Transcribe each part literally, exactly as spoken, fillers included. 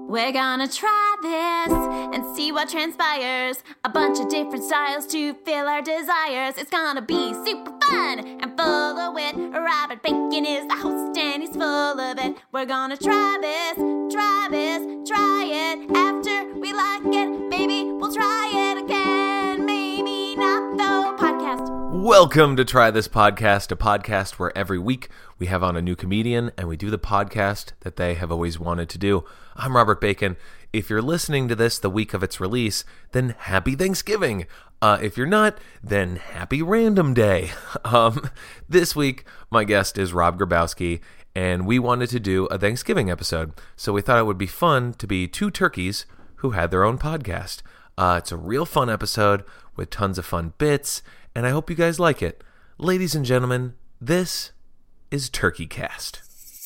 We're gonna try this and see what transpires. A bunch of different styles to fill our desires. It's gonna be super fun and full of wit. Robert Bacon is the host and he's full of it. We're gonna try this, try this, try it. After we like it, maybe we'll try it again. Maybe not though. Podcast. Welcome to Try This Podcast, a podcast where every week we have on a new comedian and we do the podcast that they have always wanted to do. I'm Robert Bacon. If you're listening to this the week of its release, then happy Thanksgiving. Uh, if you're not, then happy Random Day. Um, this week, my guest is Rob Grabowski, and we wanted to do a Thanksgiving episode. So we thought it would be fun to be two turkeys who had their own podcast. Uh, it's a real fun episode with tons of fun bits, and I hope you guys like it. Ladies and gentlemen, this is Turkey Cast.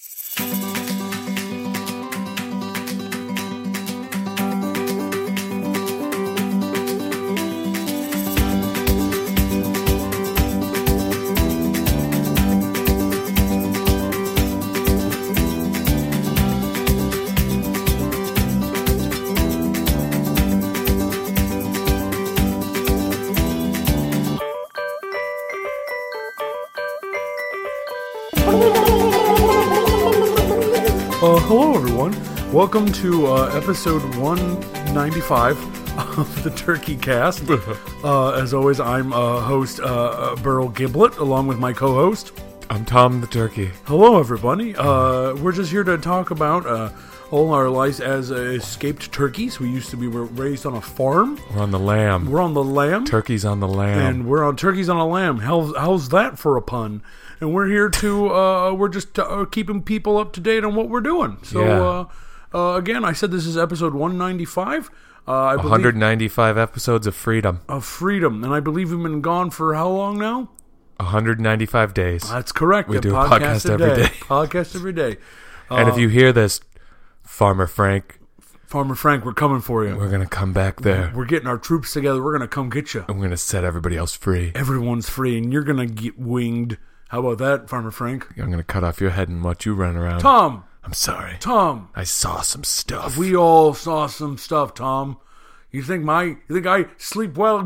Uh, hello, everyone. Welcome to uh, episode one ninety-five of the Turkey Cast. Uh, as always, I'm uh, host uh, Burl Giblet, along with my co-host. I'm Tom the Turkey. Hello, everybody. Uh, we're just here to talk about uh, all our lives as uh, escaped turkeys. We used to be raised on a farm. We're on the lamb. We're on the lamb. Turkeys on the lamb. And we're on turkeys on a lamb. How's, how's that for a pun? And we're here to, uh, we're just uh, keeping people up to date on what we're doing. So, Yeah. uh, uh, again, I said this is episode one ninety-five. Uh, I one hundred ninety-five episodes of freedom. Of freedom. And I believe we've been gone for how long now? one hundred ninety-five days. That's correct. We A do a podcast every day. Podcast every day. And Uh, if you hear this, Farmer Frank, Farmer Frank, we're coming for you. we're going to come back there. We're getting our troops together. We're going to come get you. I'm going to set everybody else free. Everyone's free, and you're going to get winged. How about that, Farmer Frank? I'm going to cut off your head and watch you run around. Tom! I'm sorry. Tom! I saw some stuff. We all saw some stuff, Tom. You think my, you think I sleep well?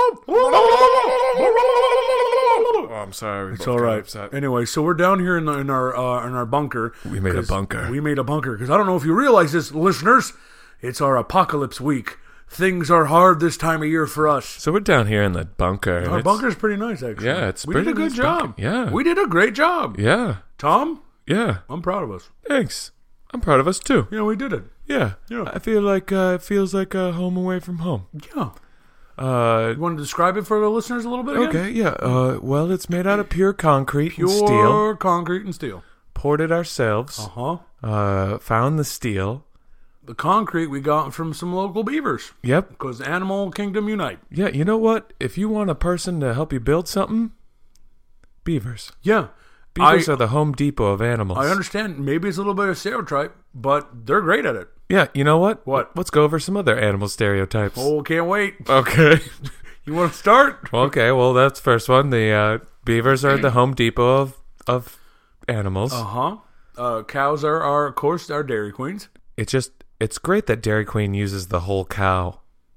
Oh, I'm sorry. It's all right. Anyway, so we're down here in, the, in our uh, in our bunker. We made a bunker. We made a bunker because I don't know if you realize this, listeners. It's our apocalypse week. Things are hard this time of year for us. So we're down here in the bunker. Our It's- bunker's pretty nice, actually. Yeah, it's we pretty did a good nice job. bunker. Yeah. We did a great job. Yeah. Tom, Yeah. I'm proud of us. Thanks. I'm proud of us too. Yeah, we did it. Yeah. Yeah. I feel like uh, it feels like a home away from home. Yeah. Uh, You want to describe it for the listeners a little bit again? okay, yeah. Uh, well, it's made out of pure concrete Pure and steel. concrete and steel. Poured it ourselves. Uh-huh. Uh, found the steel. The concrete we got from some local beavers. Yep. Because Animal Kingdom Unite. Yeah, you know what? If you want a person to help you build something, beavers. Yeah. Beavers I, are the Home Depot of animals. I understand. Maybe it's a little bit of stereotype, but they're great at it. Yeah, you know what? What? Let's go over some other animal stereotypes. Oh, can't wait. Okay. You want to start? Okay, well, that's the first one. The uh, beavers are the Home Depot of, of animals. Uh-huh. Uh, cows are, are, of course, our Dairy Queens. It's just, it's great that Dairy Queen uses the whole cow.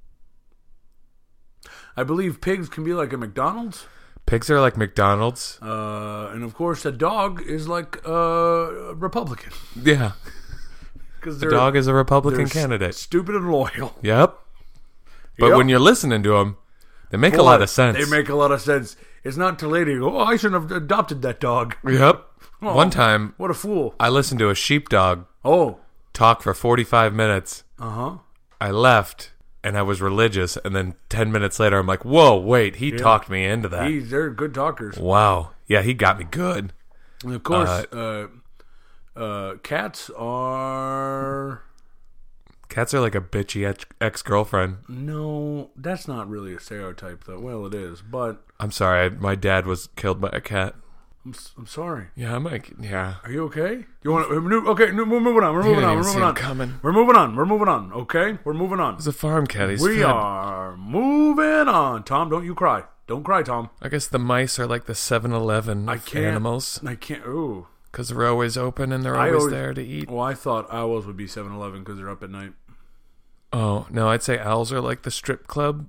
I believe pigs can be like a McDonald's. Pigs are like McDonald's. Uh, and, of course, a dog is like uh, a Republican. Yeah. Because The dog is a Republican they're candidate. s- stupid and loyal. Yep. But Yep. when you're listening to them, they make a Boy, lot of sense. They make a lot of sense. It's not till later you go, oh, I shouldn't have adopted that dog. Yep. Oh, One time, What a fool. I listened to a sheepdog Oh. talk for forty-five minutes. Uh-huh. I left, and I was religious, and then ten minutes later, I'm like, whoa, wait, he talked me into that. He's, they're good talkers. Wow. Yeah, he got me good. And of course, uh, uh, cats are... Cats are like a bitchy ex- ex-girlfriend. No, that's not really a stereotype, though. Well, it is, but I'm sorry, I, my dad was killed by a cat. I'm, s- I'm sorry. Yeah, I'm like, yeah. Are you okay? You want to move? Okay, no, we're moving on. We're moving didn't on. We're even see moving him on. coming. We're moving on. We're moving on. Okay, we're moving on. He's a farm cat. He's We fed. are moving on. Tom, don't you cry. Don't cry, Tom. I guess the mice are like the seven eleven I of can't. animals. I can't. Ooh. Because they're always open and they're I always always- there to eat. Well, I thought owls would be seven eleven because they're up at night. Oh, no, I'd say owls are like the strip club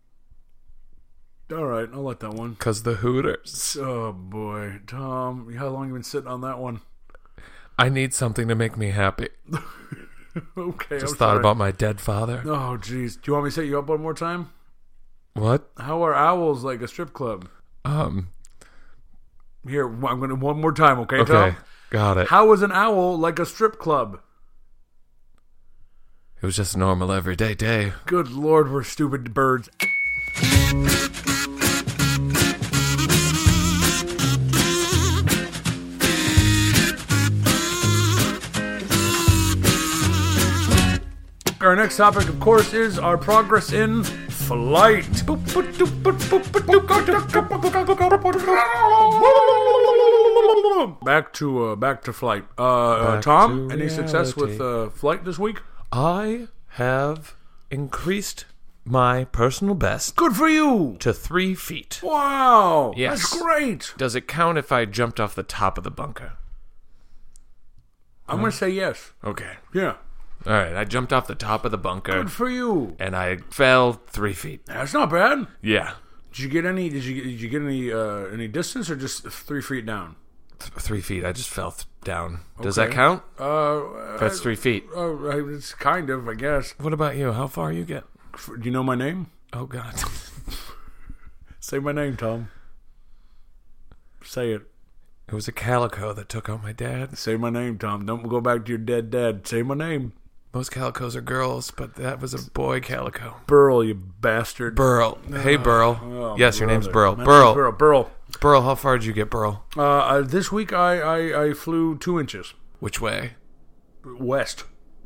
All right, I'll let that one. because the Hooters. Oh, boy. Tom, how long you been sitting on that one? I need something to make me happy. Okay, Just I'm thought sorry. about my dead father. Oh, jeez. Do you want me to set you up one more time? What? How are owls like a strip club? Um, Here, I'm going to one more time, okay, okay, Tom? got it. How is an owl like a strip club? It was just a normal everyday day. Good Lord, we're stupid birds. Our next topic, of course, is our progress in flight. Back to uh, back to flight. Uh, uh, Back Tom, to any success with reality. uh, flight this week? I have increased my personal best Good for you. to three feet. Wow, Yes. that's great. Does it count if I jumped off the top of the bunker? I'm going to say yes. Okay. Yeah. All right, I jumped off the top of the bunker Good for you. and I fell three feet. That's not bad. Yeah, Did you get any? Did you did you get any uh, any distance or just three feet down? Th- three feet. I just fell th- down. Does Okay. that count? Uh, That's three feet. Oh, uh, it's kind of, I guess. What about you? How far you get? Do you know my name? Oh, God. Say my name, Tom. Say it. It was a calico that took out my dad. Say my name, Tom. Don't go back to your dead dad. Say my name. Most calicos are girls, but that was a boy calico. Burl, you bastard. Burl. Hey, Burl. Oh, yes, your name's brother. Burl. My Burl. name's Burl. Burl. Burl, how far did you get, Burl? Uh, uh, this week I, I, I flew two inches Which way? west.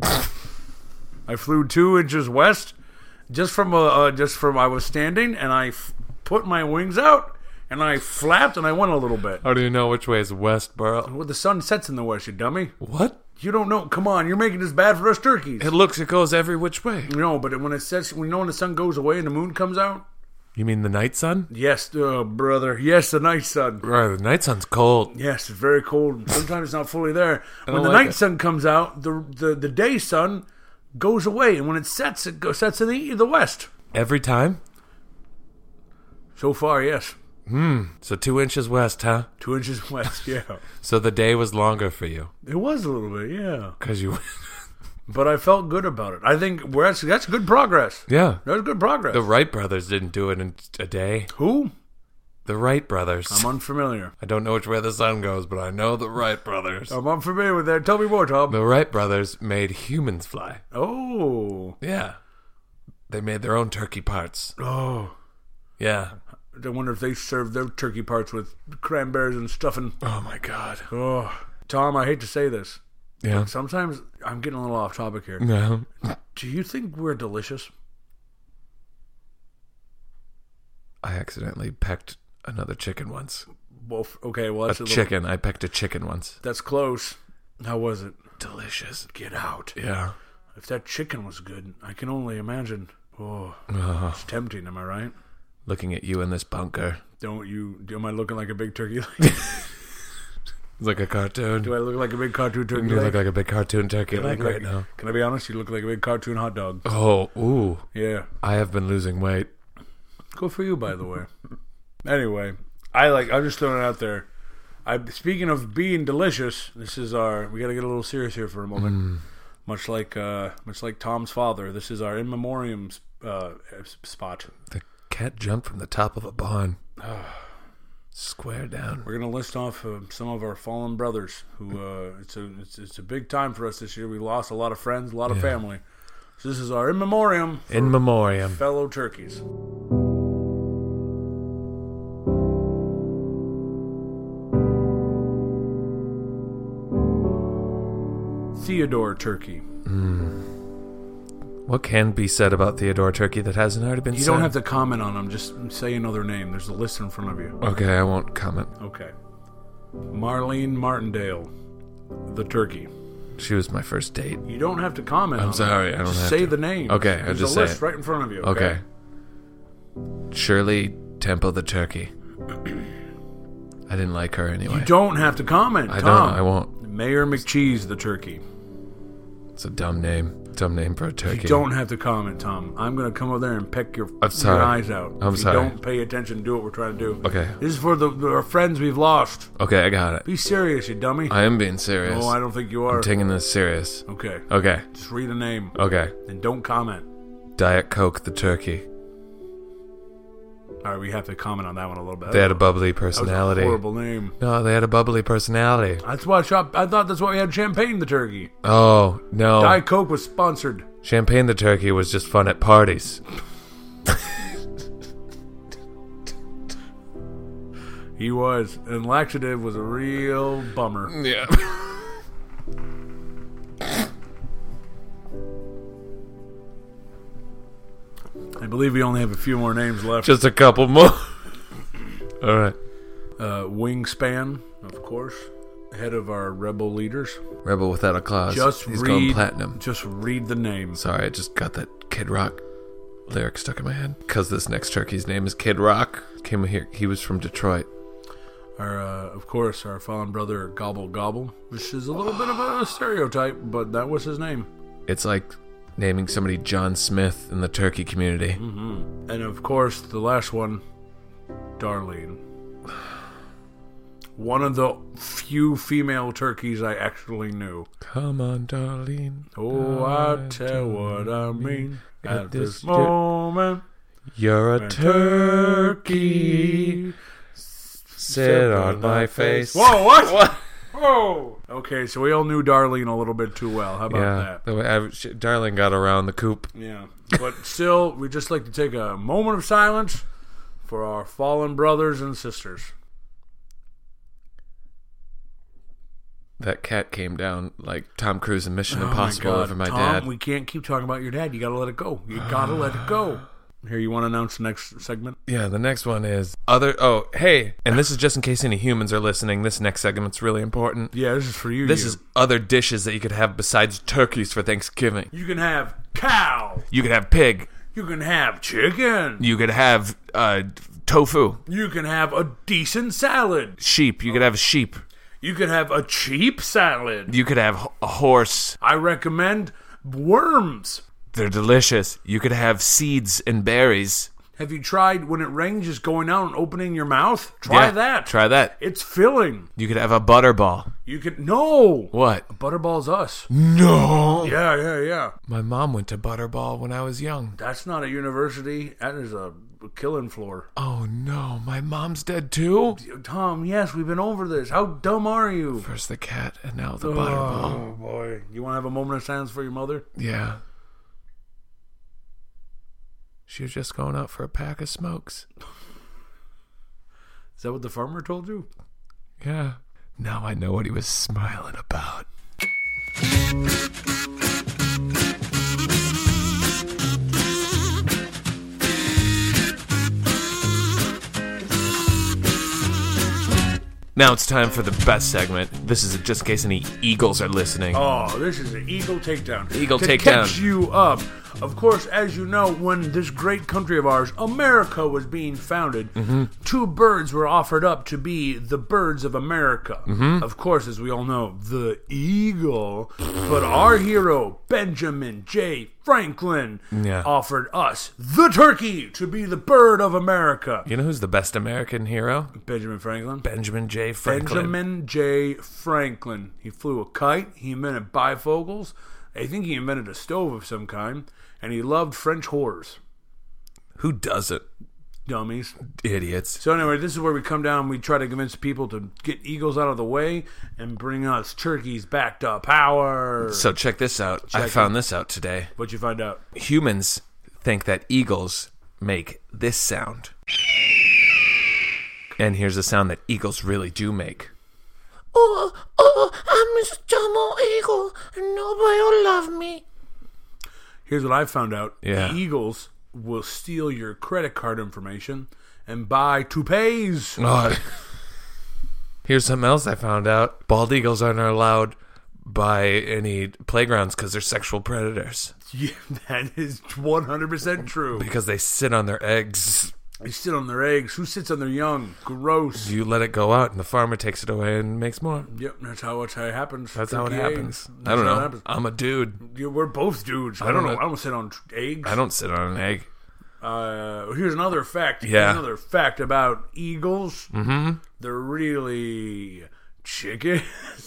I flew two inches west, just from a uh, just from I was standing and I f- put my wings out and I flapped and I went a little bit. How do you know which way is west, Burl? Well, the sun sets in the west, you dummy. What? You don't know. Come on, you're making this bad for us turkeys. It looks, it goes every which way. No, but when it sets, we know when the sun goes away and the moon comes out. You mean the night sun? Yes, oh, brother. Yes, the night sun. Right, the night sun's cold. Yes, it's very cold. Sometimes it's not fully there. When don't the like night it. sun comes out, the, the the day sun goes away, and when it sets, it goes, sets in the the west. Every time? So far, yes, So two inches west, huh? two inches west. Yeah, So the day was longer for you. it was a little bit. Yeah, Because you... but I felt good about it. I think we're that's, that's good progress. yeah. That's good progress. The Wright brothers didn't do it in a day. Who? The Wright brothers. I'm unfamiliar. I don't know which way the sun goes, but I know the Wright brothers. I'm unfamiliar with that. Tell me more, Tom. The Wright brothers made humans fly. Oh, Yeah. They made their own turkey parts. oh. Yeah. I wonder if they serve their turkey parts with cranberries and stuffing. Oh my God. Oh, Tom, I hate to say this. Yeah. Sometimes I'm getting a little off topic here. No. Do you think we're delicious? I accidentally pecked another chicken once. Well, f- okay, well A that's a, little, chicken. I pecked a chicken once. that's close. How was it? Delicious. Get out. Yeah. If that chicken was good, I can only imagine. Oh, Oh, it's tempting. Am I right? looking at you in this bunker. Don't you? Am I looking like a big turkey leg? It's like a cartoon. Do I look like a big cartoon turkey You leg? look like a big cartoon turkey I leg look right like- now. Can I be honest? You look like a big cartoon hot dog. Oh, ooh. Yeah. I have been losing weight. Good for you, by the way. Anyway, I like. I'm just throwing it out there. I speaking of being delicious. This is our. We got to get a little serious here for a moment. Mm. Much like, uh, much like Tom's father. This is our in memoriam uh, spot. The cat jumped from the top of a barn. Square down. We're gonna list off uh, some of our fallen brothers. Who uh, it's a it's, it's a big time for us this year. We lost a lot of friends, a lot of Yeah. family. So this is our in memoriam for In memoriam. fellow turkeys. Theodore Turkey. What can be said about Theodore Turkey that hasn't already been You said? don't have to comment on them. Just say another name. There's a list in front of you. Okay, I won't comment. Okay. Marlene Martindale, the turkey. She was my first date. You don't have to comment. I'm on sorry, it. I don't just have say to. the name. Okay, I'll There's just a say list it. right in front of you. Okay. Shirley Temple the Turkey. I didn't like her anyway. You don't have to comment, I Tom. don't. I won't. Mayor McCheese, the turkey. It's a dumb name. Dumb name for a turkey. You don't have to comment, Tom. I'm going to come over there and peck your, I'm sorry. your eyes out. I'm if sorry. You don't pay attention, do what we're trying to do. Okay. This is for the, the our friends we've lost. Okay, I got it. Be serious, you dummy. I am being serious. No, I don't think you are. I'm taking this serious. Okay. Okay. Just read a name. Okay. And don't comment. Diet Coke the turkey. All right, we have to comment on that one a little bit. They had a bubbly That was personality. a horrible name. No, they had a bubbly personality. That's why shop. I thought that's why we had Champagne the turkey. Oh, no. Diet Coke was sponsored. Champagne the turkey was just fun at parties. He was. And Laxative was a real bummer. Yeah. I believe we only have a few more names left. Just a couple more. All right. Uh, Wingspan, of course. Head of our rebel leaders. Rebel Without a Cause. Just He's read, going platinum. Just read the name. Sorry, I just got that Kid Rock lyric stuck in my head. Because this next turkey's name is Kid Rock. Came here. He was from Detroit. Our, uh, of course, our fallen brother Gobble Gobble, which is a little bit of a stereotype, but that was his name. It's like naming somebody John Smith in the turkey community. Mm-hmm. And of course, the last one, Darlene. One of the few female turkeys I actually knew. Come on, Darlene. Oh, I tell what I mean at this moment. You're a turkey. Sit on my face. Whoa, what? What? Whoa. Okay, so we all knew Darlene a little bit too well. How about Yeah, that? the way I, she, Darlene got around the coop. Yeah. But still, we'd just like to take a moment of silence for our fallen brothers and sisters. That cat came down like Tom Cruise in Mission Oh Impossible my God. over my Tom, dad. we can't keep talking about your dad. You gotta let it go. You gotta let it go. Here, you want to announce the next segment? Yeah, the next one is other. Oh, hey, and this is just in case any humans are listening. This next segment's really important. Yeah, this is for you. This you. is other dishes that you could have besides turkeys for Thanksgiving. You can have cow. You could have pig. You can have chicken. You could have uh, tofu. You can have a decent salad. Sheep. You could have a sheep. You could have a cheap salad. You could have a horse. I recommend worms. They're delicious. You could have seeds and berries. Have you tried when it rains just going out and opening your mouth? Try Yeah, that. Try that. It's filling. You could have a butterball. You could no. What? Butterball's us. No. Yeah, yeah, yeah. My mom went to Butterball when I was young. That's not a university. That is a killing floor. Oh no, my mom's dead too? Tom, yes, we've been over this. How dumb are you? First the cat and now the Butterball. Oh boy. You want to have a moment of silence for your mother? Yeah. She was just going out for a pack of smokes. Is that what the farmer told you? Yeah. Now I know what he was smiling about. Now it's time for the best segment. This is just in case any eagles are listening. Oh, this is an Eagle Takedown. Eagle to Takedown. catch you up. Of course, as you know, when this great country of ours, America, was being founded, mm-hmm. two birds were offered up to be the birds of America. Mm-hmm. Of course, as we all know, the eagle. But our hero, Benjamin J. Franklin, Yeah. offered us, the turkey, to be the bird of America. You know who's the best American hero? Benjamin Franklin. Benjamin J. Franklin. Benjamin J. Franklin. He flew a kite. He invented bifocals. I think he invented a stove of some kind. And he loved French whores. Who doesn't? Dummies. Idiots. So anyway, this is where we come down and we try to convince people to get eagles out of the way and bring us turkeys back to power. So check this out. Check I found this out today. What'd you find out? Humans think that eagles make this sound. And here's a sound that eagles really do make. Oh, oh, I'm Mister Tomo Eagle, and nobody will love me. Here's what I found out. Yeah. The eagles will steal your credit card information and buy toupees. Oh. Here's something else I found out. Bald eagles aren't allowed by any playgrounds because they're sexual predators. Yeah, that is one hundred percent true. Because they sit on their eggs. They sit on their eggs. Who sits on their young? Gross. You let it go out, and the farmer takes it away and makes more. Yep, that's how, that's how it happens. That's how it Turkey happens. eggs. I That's don't how it know. happens. I'm a dude. Yeah, we're both dudes. I, I don't don't know. know. I don't sit on eggs. I don't sit on an egg. Uh, here's another fact. Yeah. Here's another fact about eagles. Mm-hmm. They're really chicken.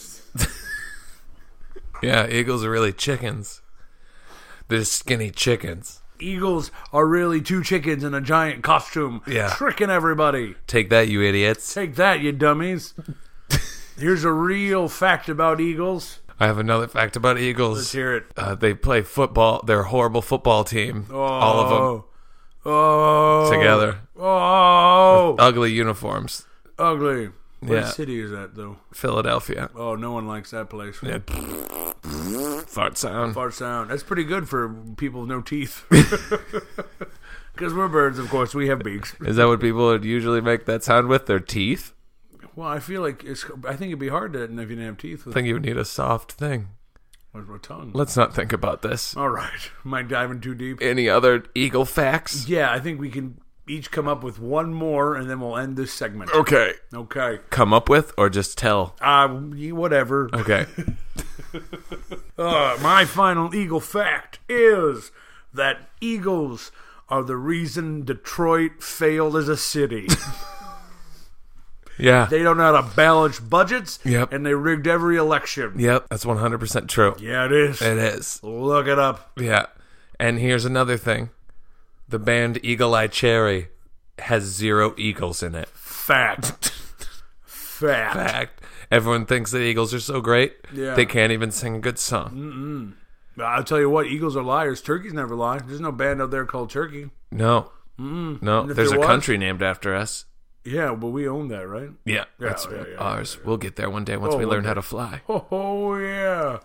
Yeah, eagles are really chickens. They're skinny chickens. Eagles are really two chickens in a giant costume. Yeah. Tricking everybody. Take that, you idiots. Take that, you dummies. Here's a real fact about eagles. I have another fact about eagles. Let's hear it. Uh, they play football. They're a horrible football team. Oh. All of them Oh. together. Oh. Ugly uniforms. Ugly. What Yeah. city is that, though? Philadelphia. Oh, no one likes that place. Yeah. Fart sound. Fart sound. That's pretty good for people with no teeth. Because we're birds, of course. We have beaks. Is that what people would usually make that sound with? Their teeth? Well, I feel like it's. I think it'd be hard to if you didn't have teeth. I With, think you would need a soft thing. with a tongue. Let's not think about this. All right. Am I diving too deep? Any other eagle facts? Yeah, I think we can each come up with one more, and then we'll end this segment. Okay. Okay. Come up with or just tell? Uh, whatever. Okay. Uh, my final eagle fact is that eagles are the reason Detroit failed as a city. Yeah. They don't know how to balance budgets, Yep. and they rigged every election. Yep, that's one hundred percent true. Yeah, it is. It is. Look it up. Yeah. And here's another thing. The band Eagle Eye Cherry has zero eagles in it. Fact. Fact. Fact. Everyone thinks that eagles are so great, Yeah. they can't even sing a good song. I'll tell you what, eagles are liars. Turkeys never lie. There's no band out there called Turkey. No. No, And if there's there a was- country named after us. Yeah, but we own that, right? Yeah, Yeah, that's yeah, yeah, ours. We'll get there one day once Oh, we one learn day. how to fly. Oh, oh yeah.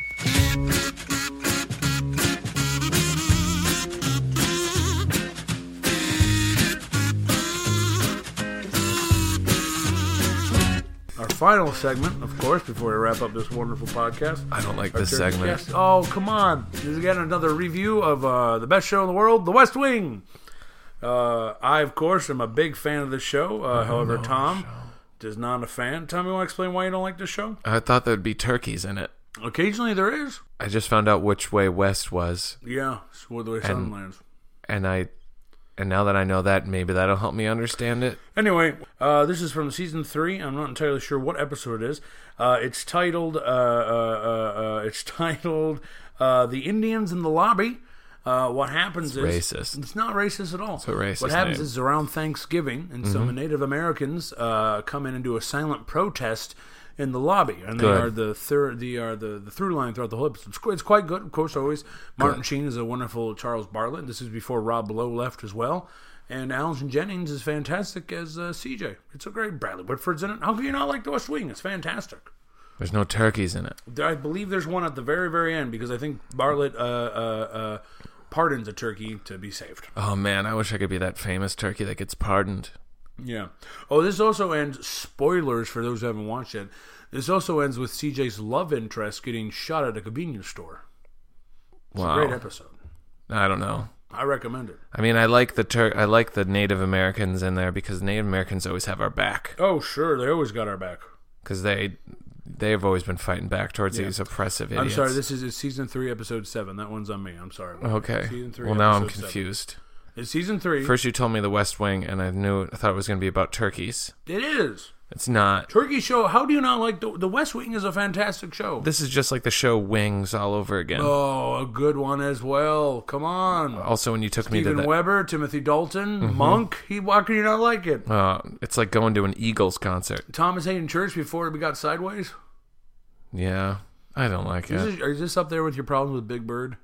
Our final segment, of course, before we wrap up this wonderful podcast. I don't like Our this Turkey segment. Cast. Oh, come on. This is again another review of uh, the best show in the world, The West Wing. Uh, I, of course, am a big fan of this show. Uh, however, Tom is not a fan. Tom, you want to explain why you don't like this show? I thought there'd be turkeys in it. Occasionally there is. I just found out which way west was, Yeah, it's where the way sun lands. and I, and now that I know that, maybe that'll help me understand it. Anyway, uh, this is from season three. I'm not entirely sure what episode it is. Uh, it's titled. Uh, uh, uh, uh, it's titled uh, "The Indians in the Lobby." Uh, what happens is racist. It's not racist at all. It's a racist What happens name. is around Thanksgiving, and some Mm-hmm. Native Americans uh, come in and do a silent protest in the lobby, and they Good. are the third. They are the, the through line throughout the whole episode. It's quite, it's quite good, of course. Always, Martin Sheen is a wonderful Charles Bartlett. This is before Rob Lowe left as well. And Allison Jennings is fantastic as uh, C J. It's a great. Bradley Whitford's in it. How can you not like The West Wing? It's fantastic. There's no turkeys in it. I believe there's one at the very, very end because I think Bartlett uh, uh, uh, pardons a turkey to be saved. Oh man, I wish I could be that famous turkey that gets pardoned. Yeah. Oh, this also ends. Spoilers for those who haven't watched it. This also ends with C J's love interest getting shot at a convenience store. It's Wow. a great episode. I don't know. I recommend it. I mean, I like the Tur- I like the Native Americans in there because Native Americans always have our back Oh, sure. They always got our back. because they they've always been fighting back towards these oppressive idiots. I'm sorry. This is it's season three, episode seven. That one's on me. I'm sorry. Okay. Season three, Well, now I'm episode seven. confused. It's season three. First, you told me the West Wing, and I knew I thought it was going to be about turkeys. It is. It's not. Turkey show. How do you not like the, the West Wing? Is a fantastic show. This is just like the show Wings all over again. Oh, a good one as well. Come on. Also, when you took me Steven to the, Weber, Timothy Dalton, Monk. He, why can you not like it? uh, it's like going to an Eagles concert. Thomas Hayden Church before we got sideways. Yeah, I don't like Is it. this, is this up there with your problems with Big Bird?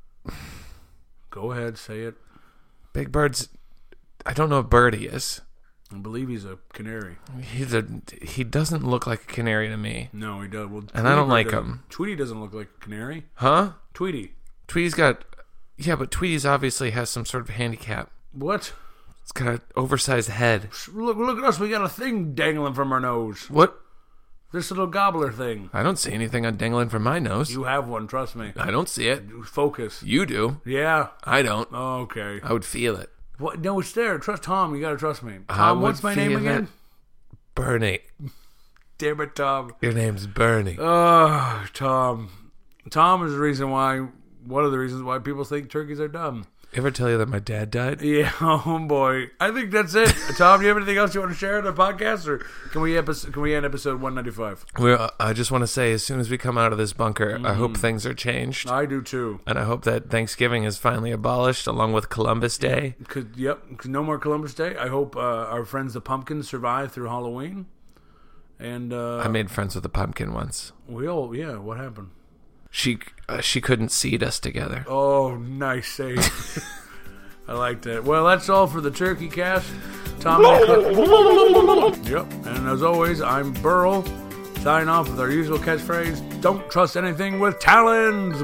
Go ahead, say it. Big Bird's. I don't know what bird he is. I believe he's a canary. He's a. He doesn't look like a canary to me. No, he does. Well, And I don't Tweety like doesn't- him. Tweety doesn't look like a canary. Huh? Tweety. Tweety's got. Yeah, but Tweety's obviously has some sort of handicap. What? It's got an oversized head. Look, look at us. We got a thing dangling from our nose. What? This little gobbler thing. I don't see anything on dangling from my nose. You have one, trust me. I don't see it. Focus. You do. Yeah. I don't. Okay. I would feel it. What? No, it's there. Trust Tom. You gotta trust me. I Tom, would what's my name feel again? it. Bernie. Damn it, Tom. Your name's Bernie. Oh, Tom. Tom is the reason why, one of the reasons why people think turkeys are dumb. Ever tell you that my dad died? Yeah, oh boy. I think that's it. Tom, do you have anything else you want to share on the podcast, or can we episode, can we end episode one ninety-five? We're, I just want to say, as soon as we come out of this bunker, Mm-hmm. I hope things are changed. I do too. And I hope that Thanksgiving is finally abolished, along with Columbus Day. Cause, yep, cause no more Columbus Day. I hope uh, our friends the pumpkins survive through Halloween. And uh, I made friends with a pumpkin once. we all, yeah. What happened? She uh, she couldn't seat us together. Oh, nice save. I like that. Well, that's all for the Turkey Cast. Tom. Yep. And as always, I'm Burl. Sign off with our usual catchphrase: "Don't trust anything with talons."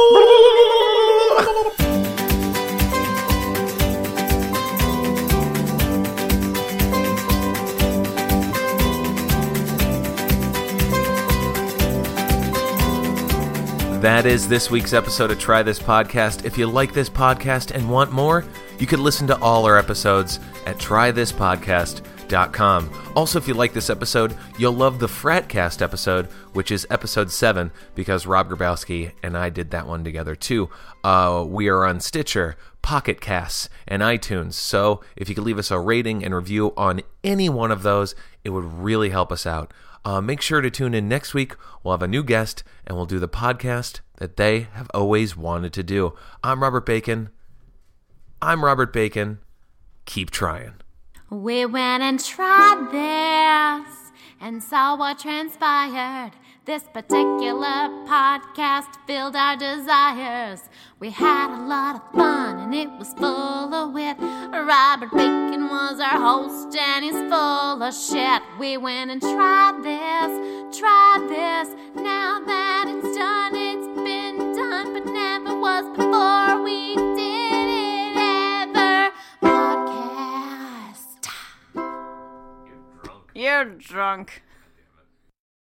That is this week's episode of Try This Podcast. If you like this podcast and want more, you can listen to all our episodes at try this podcast dot com. Also, if you like this episode, you'll love the Fratcast episode, which is episode seven, because Rob Grabowski and I did that one together too. Uh, we are on Stitcher, Pocket Casts, and iTunes. So if you could leave us a rating and review on any one of those, it would really help us out. Uh, make sure to tune in next week. We'll have a new guest, and we'll do the podcast that they have always wanted to do. I'm Robert Bacon. I'm Robert Bacon. Keep trying. We went and tried this and saw what transpired. This particular podcast filled our desires. We had a lot of fun and it was full of wit. Robert Bacon was our host and he's full of shit. We went and tried this, tried this. Now that it's done, it's been done, but never was before we did it ever. Podcast. You're drunk. You're drunk.